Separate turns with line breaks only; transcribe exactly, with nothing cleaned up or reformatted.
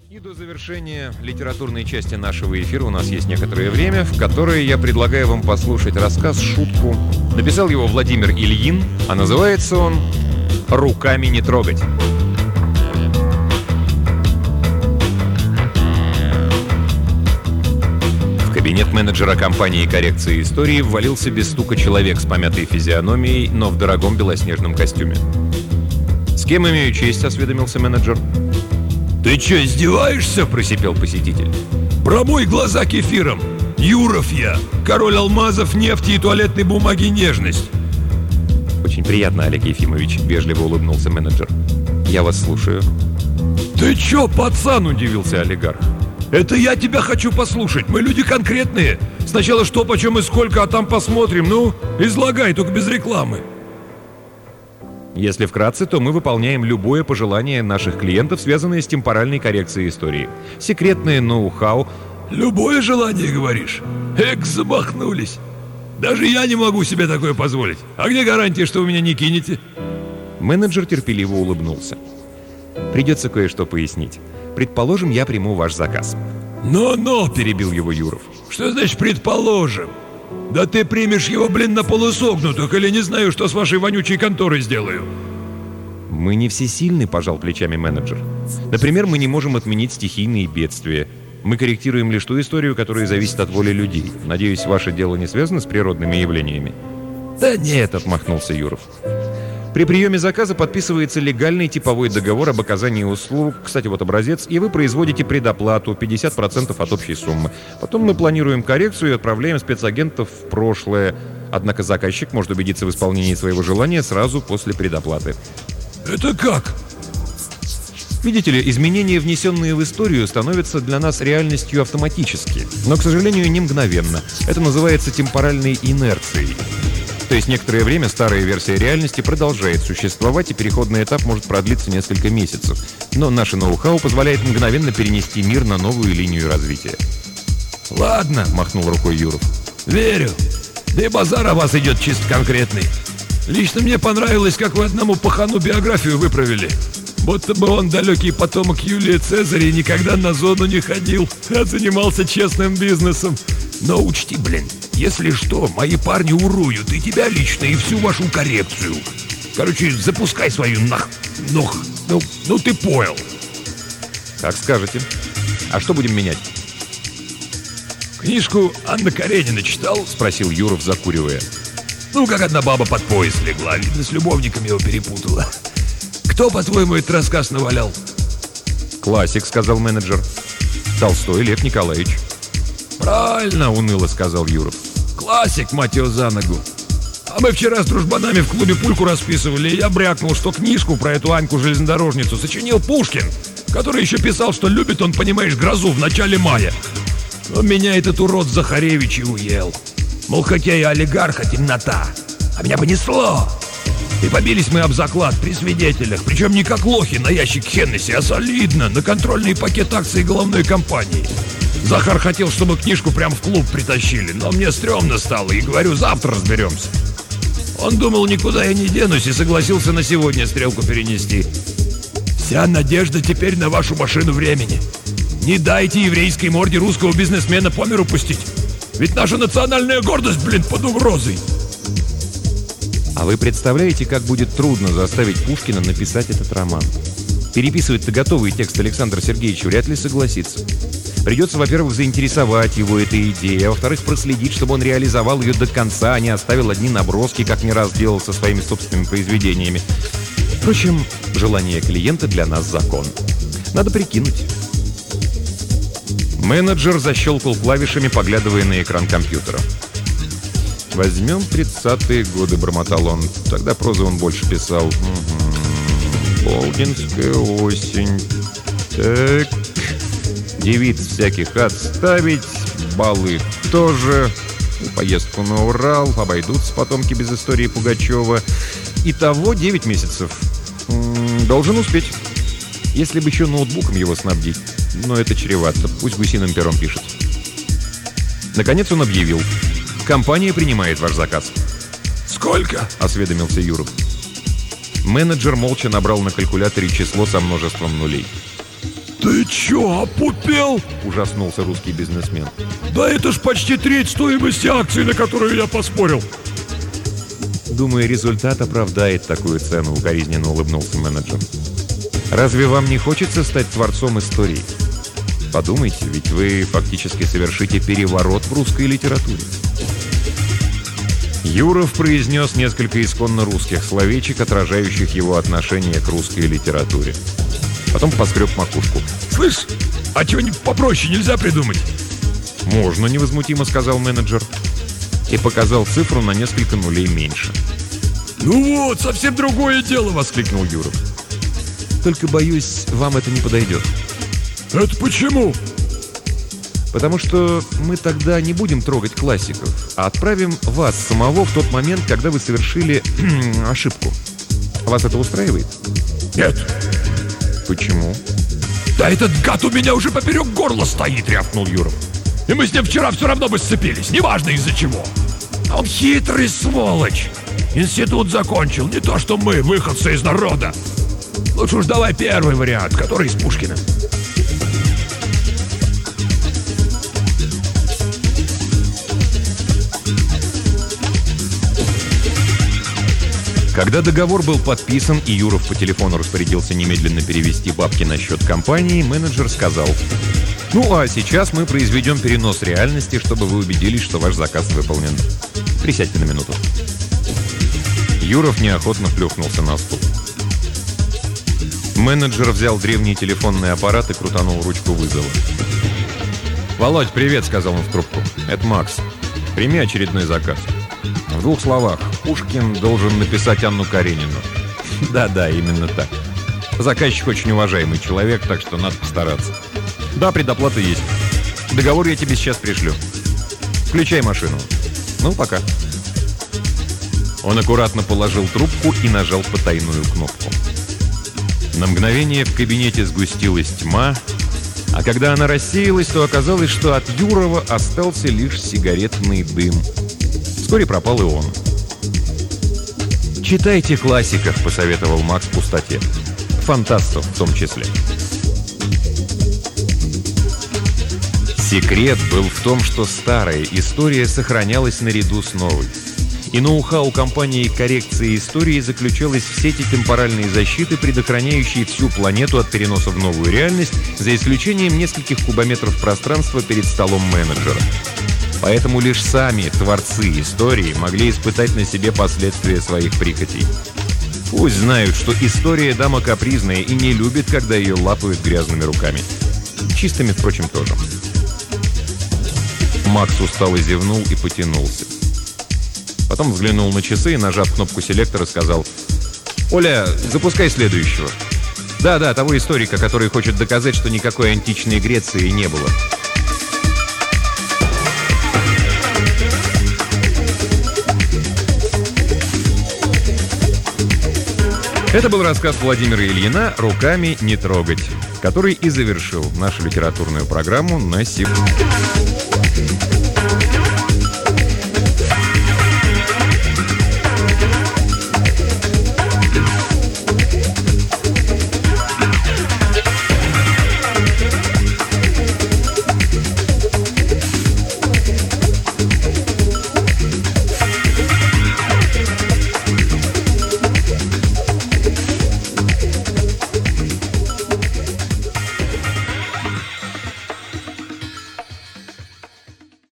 И до завершения литературной части нашего эфира у нас есть некоторое время, в которое я предлагаю вам послушать рассказ, шутку. Написал его Владимир Ильин, а называется он «Руками не трогать». В кабинет менеджера компании коррекции истории ввалился без стука человек с помятой физиономией, но в дорогом белоснежном костюме. «С кем имею честь?» — осведомился менеджер.
«Ты чё, издеваешься?» — просипел посетитель. «Промой глаза кефиром! Юров я! Король алмазов, нефти и туалетной бумаги нежность!»
«Очень приятно, Олег Ефимович», — вежливо улыбнулся менеджер. «Я вас слушаю».
«Ты чё, пацан?» — удивился олигарх. «Это я тебя хочу послушать, мы люди конкретные. Сначала что, почем и сколько, а там посмотрим. Ну, излагай, только без рекламы».
Если вкратце, то мы выполняем любое пожелание наших клиентов, связанное с темпоральной коррекцией истории. Секретное ноу-хау.
«Любое желание, говоришь? Эк, замахнулись. Даже я не могу себе такое позволить. А где гарантия, что вы меня не кинете?»
Менеджер терпеливо улыбнулся. «Придется кое-что пояснить. Предположим, я приму ваш заказ».
«Но-но!» — перебил его Юров. «Что значит «предположим»? Да ты примешь его, блин, на полусогнутых, или не знаю, что с вашей вонючей конторой сделаю».
«Мы не всесильны», — пожал плечами менеджер. «Например, мы не можем отменить стихийные бедствия. Мы корректируем лишь ту историю, которая зависит от воли людей. Надеюсь, ваше дело не связано с природными явлениями?»
«Да нет», —
отмахнулся Юров. «При приеме заказа подписывается легальный типовой договор об оказании услуг, кстати, вот образец, и вы производите предоплату пятьдесят процентов от общей суммы. Потом мы планируем коррекцию и отправляем спецагентов в прошлое. Однако заказчик может убедиться в исполнении своего желания сразу после предоплаты».
«Это как?»
Видите ли, изменения, внесенные в историю, становятся для нас реальностью автоматически, но, к сожалению, не мгновенно. Это называется темпоральной инерцией. То есть некоторое время старая версия реальности продолжает существовать, и переходный этап может продлиться несколько месяцев. Но наше ноу-хау позволяет мгновенно перенести мир на новую линию развития.
«Ладно», — махнул рукой Юров. «Верю. Да и базар о вас идет чисто конкретный. Лично мне понравилось, как вы одному пахану биографию выправили. Будто бы он далекий потомок Юлия Цезаря и никогда на зону не ходил, а занимался честным бизнесом. Но учти, блин, если что, мои парни уруют и тебя лично, и всю вашу коррекцию. Короче, запускай свою нах... нох... Ну, ну ты понял».
«Как скажете. А что будем менять?»
«Книжку Анна Каренина читал?» — спросил Юров, закуривая. «Ну, как одна баба под пояс легла, видно, с любовником его перепутала. Кто, по-твоему, этот рассказ навалял?»
«Классик», — сказал менеджер. «Толстой Лев Николаевич».
«Правильно», — уныло сказал Юров. «Классик, мать его, за ногу. А мы вчера с дружбанами в клубе пульку расписывали, и я брякнул, что книжку про эту Аньку-железнодорожницу сочинил Пушкин, который еще писал, что любит он, понимаешь, грозу в начале мая. Но меня этот урод Захаревич и уел. Мол, хотя и олигарха, темнота. А меня понесло. И побились мы об заклад при свидетелях, причем не как лохи на ящик Хеннесси, а солидно, на контрольный пакет акций головной компании. Захар хотел, чтобы книжку прям в клуб притащили, но мне стрёмно стало, и говорю, завтра разберемся. Он думал, никуда я не денусь, и согласился на сегодня стрелку перенести. Вся надежда теперь на вашу машину времени. Не дайте еврейской морде русского бизнесмена по миру пустить. Ведь наша национальная гордость, блин, под угрозой.
А вы представляете, как будет трудно заставить Пушкина написать этот роман? Переписывать-то готовый текст Александр Сергеевич вряд ли согласится. Придется, во-первых, заинтересовать его этой идеей, а во-вторых, проследить, чтобы он реализовал ее до конца, а не оставил одни наброски, как не раз делал со своими собственными произведениями. Впрочем, желание клиента для нас закон. Надо прикинуть. Менеджер защелкал клавишами, поглядывая на экран компьютера. «Возьмем тридцатые годы», — бормотал он. Тогда прозу он больше писал. Угу. «Полдинская осень. Так. Девиц всяких отставить. Балы тоже. Поездку на Урал. Обойдутся потомки без истории Пугачева. Итого девять месяцев. М-м, должен успеть. Если бы еще ноутбуком его снабдить. Но это чревато. Пусть гусиным пером пишет». Наконец он объявил: «Компания принимает ваш заказ».
«Сколько?» —
осведомился Юров. Менеджер молча набрал на калькуляторе число со множеством нулей.
«Ты чё, опупел?» –
ужаснулся русский бизнесмен.
«Да это ж почти треть стоимости акций, на которую я поспорил!»
«Думаю, результат оправдает такую цену», – укоризненно улыбнулся менеджер. «Разве вам не хочется стать творцом истории? Подумайте, ведь вы фактически совершите переворот в русской литературе». Юров произнес несколько исконно русских словечек, отражающих его отношение к русской литературе. Потом поскреб макушку.
«Слышь, а чего-нибудь попроще нельзя придумать?»
«Можно», — невозмутимо сказал менеджер. И показал цифру на несколько нулей меньше.
«Ну вот, совсем другое дело!» — воскликнул Юров.
«Только, боюсь, вам это не подойдет».
«Это почему?»
«Потому что мы тогда не будем трогать классиков, а отправим вас самого в тот момент, когда вы совершили ошибку. Вас это устраивает?»
«Нет».
«Почему?»
«Да этот гад у меня уже поперек горла стоит!» — рявкнул Юров. «И мы с ним вчера все равно бы сцепились, неважно из-за чего. А он хитрый сволочь. Институт закончил, не то что мы, выходцы из народа. Лучше уж давай первый вариант, который из Пушкина».
Когда договор был подписан и Юров по телефону распорядился немедленно перевести бабки на счет компании, менеджер сказал: «Ну, а сейчас мы произведем перенос реальности, чтобы вы убедились, что ваш заказ выполнен. Присядьте на минуту». Юров неохотно плюхнулся на стул. Менеджер взял древний телефонный аппарат и крутанул ручку вызова. «Володь, привет», — сказал он в трубку. «Это Макс. Прими очередной заказ. В двух словах. Пушкин должен написать Анну Каренину». «Да-да, именно так. Заказчик очень уважаемый человек, так что надо постараться. Да, предоплата есть. Договор я тебе сейчас пришлю. Включай машину. Ну, пока». Он аккуратно положил трубку и нажал потайную кнопку. На мгновение в кабинете сгустилась тьма, а когда она рассеялась, то оказалось, что от Юрова остался лишь сигаретный дым. Вскоре пропал и он. «Читайте классиков», — посоветовал Макс в пустоте. «Фантастов в том числе». Секрет был в том, что старая история сохранялась наряду с новой. И ноу-хау компании коррекции истории заключалось в сети темпоральной защиты, предохраняющей всю планету от переноса в новую реальность, за исключением нескольких кубометров пространства перед столом менеджера. Поэтому лишь сами творцы истории могли испытать на себе последствия своих прихотей. Пусть знают, что история дама капризная и не любит, когда ее лапают грязными руками. Чистыми, впрочем, тоже. Макс устало зевнул и потянулся. Потом взглянул на часы и, нажав кнопку селектора, сказал: «Оля, запускай следующего. Да-да, того историка, который хочет доказать, что никакой античной Греции не было». Это был рассказ Владимира Ильина «Руками не трогать», который и завершил нашу литературную программу на сегодня.